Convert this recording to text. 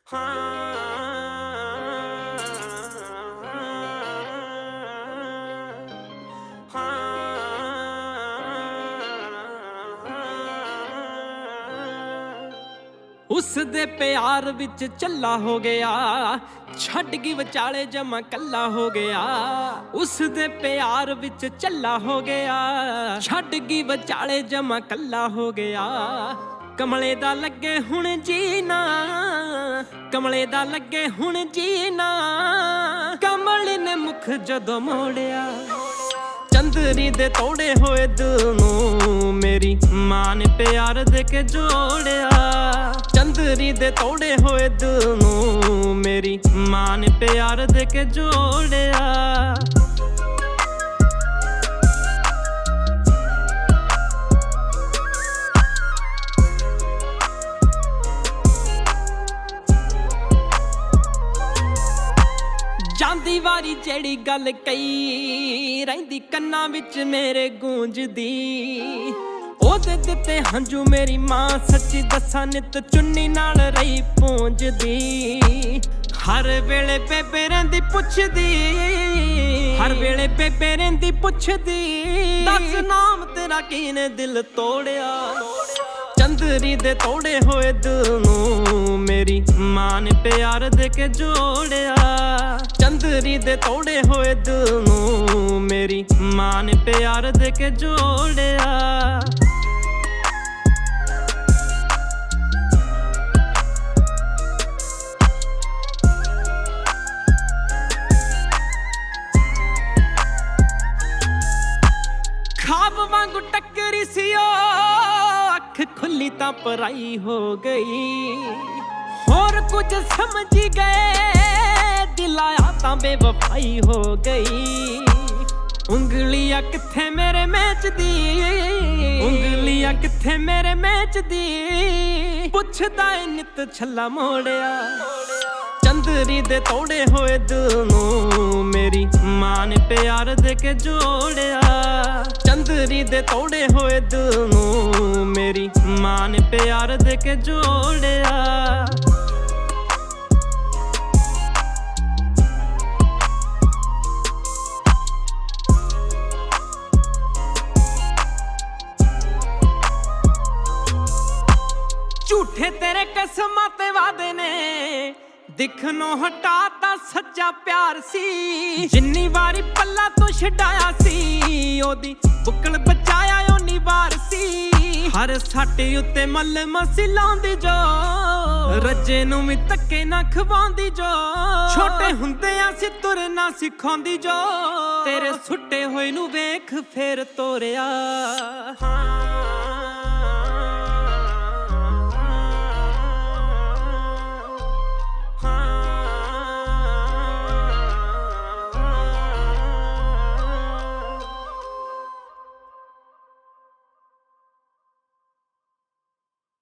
ਉਸ ਦੇ ਪਿਆਰ ਵਿੱਚ ਚੱਲਾ ਹੋ ਗਿਆ, ਛੱਡ ਗਈ ਵਿਚਾਲੇ ਜਮਾ ਕੱਲਾ ਹੋ ਗਿਆ। ਉਸ ਦੇ ਪਿਆਰ ਵਿੱਚ ਚੱਲਾ ਹੋ ਗਿਆ, ਛੱਡ ਗਈ ਵਿਚਾਲੇ ਜਮਾ ਕੱਲਾ ਹੋ ਗਿਆ। ਕਮਲੇ ਦਾ ਲੱਗੇ ਹੁਣ ਜੀਣਾ, ਕਮਲੇ ਦਾ ਲੱਗੇ ਹੁਣ ਜੀਣਾ। ਕਮਲ ਨੇ ਮੁਖ ਜਦੋਂ ਮੋੜਿਆ, ਚੰਦਰੀ ਦੇ ਤੋੜੇ ਹੋਏ ਦਿਲ ਨੂੰ ਮੇਰੀ ਮਾਂ ਨੇ ਪਿਆਰ ਦੇ ਕੇ ਜੋੜਿਆ। ਚੰਦਰੀ ਦੇ ਤੋੜੇ ਹੋਏ ਦਿਲ ਨੂੰ ਮੇਰੀ ਮਾਂ ਨੇ ਪਿਆਰ ਦੇ ਕੇ ਜੋੜਿਆ। ਜਾਂਦੀ ਵਾਰੀ ਜਿਹੜੀ ਗੱਲ ਕਹੀ ਰਹਿੰਦੀ ਕੰਨਾਂ ਵਿੱਚ ਮੇਰੇ ਗੂੰਜਦੀ। ਉਹਦੇ ਦਿੱਤੇ ਹੰਝੂ ਮੇਰੀ ਮਾਂ ਸੱਚੀ ਦੱਸਾਂ ਨਿਤ ਚੁੰਨੀ ਨਾਲ ਰਹੀ ਪੂੰਝਦੀ। ਹਰ ਵੇਲੇ ਬੇਬੇ ਰਹਿੰਦੀ ਪੁੱਛਦੀ, ਹਰ ਵੇਲੇ ਬੇਬੇ ਰਹਿੰਦੀ ਪੁੱਛਦੀ। ਦੱਸ ਨਾਮ ਤੇਰਾ ਕਿਹਨੇ ਦਿਲ ਤੋੜਿਆ। ਚੰਦਰੀ ਦੇ ਤੋੜੇ ਹੋਏ ਦਿਲ ਨੂੰ ਮੇਰੀ ਮਾਂ ਨੇ ਪਿਆਰ ਦੇ ਕੇ ਜੋੜਿਆ। ਚੰਦਰੀ ਦੇ ਤੋੜੇ ਹੋਏ ਦਿਲ ਨੂੰ ਮੇਰੀ ਮਾਂ ਨੇ ਪਿਆਰ ਦੇ ਕੇ ਜੋੜਿਆ। ਖਾਬ ਵਾਂਗੂ ਟੱਕਰੀ ਸੀ ਉਹ, ਅੱਖ ਖੁੱਲੀ ਤਾਂ ਪਰਾਈ ਹੋ ਗਈ। ਹੋਰ ਕੁਝ ਸਮਝ ਗਏ ਦਿਲ ਆਇਆ ਤਾਂ ਬੇਵਫਾਈ ਹੋ ਗਈ। ਉਂਗਲੀਆਂ ਕਿੱਥੇ ਮੇਰੇ ਮੈਚਦੀ, ਉਂਗਲੀਆਂ ਕਿੱਥੇ ਮੇਰੇ ਮੈਚਦੀ। ਪੁੱਛਦਾ ਏ ਨਿਤ ਛੱਲਾ ਮੋੜਿਆ। ਚੰਦਰੀ ਦੇ ਤੋੜੇ ਹੋਏ ਦਿਲ ਨੂੰ ਮੇਰੀ ਮਾਂ ਨੇ ਪਿਆਰ ਦੇ ਕੇ ਜੋੜਿਆ। ਚੰਦਰੀ ਦੇ ਤੋੜੇ ਹੋਏ ਦਿਲ ਨੂੰ ਮੇਰੀ ਮਾਂ ਨੇ ਪਿਆਰ ਦੇ ਕੇ ਜੋੜਿਆ। ਝੂਠੇ ਤੇਰੇ ਕਸਮਾਂ ਤੇ ਵਾਦੇ ਨੇ, ਦਿਖਣੋਂ ਹਟਾਤਾ ਸੱਚਾ ਪਿਆਰ ਸੀ। ਜਿੰਨੀ ਵਾਰੀ ਪੱਲਾ ਤੋਂ ਛਡਾਇਆ ਸੀ, ਉਹਦੀ ਬੁੱਕਲ ਬਚਾਇਆ ਓਨੀ ਵਾਰ ਸੀ। ਹਰ ਸਾਟੇ ਉੱਤੇ ਮੱਲਮ ਸੀ ਲਾਉਂਦੀ ਜੋ, ਰੱਜੇ ਨੂੰ ਵੀ ਧੱਕੇ ਨਾ ਖਵਾਉਂਦੀ ਜੋ। ਛੋਟੇ ਹੁੰਦਿਆਂ ਸੀ ਤੁਰਨਾ ਸਿਖਾਉਂਦੀ ਜੋ, ਤੇਰੇ ਸੁੱਟੇ ਹੋਏ ਨੂੰ ਵੇਖ ਫੇਰ ਤੋਰਿਆ।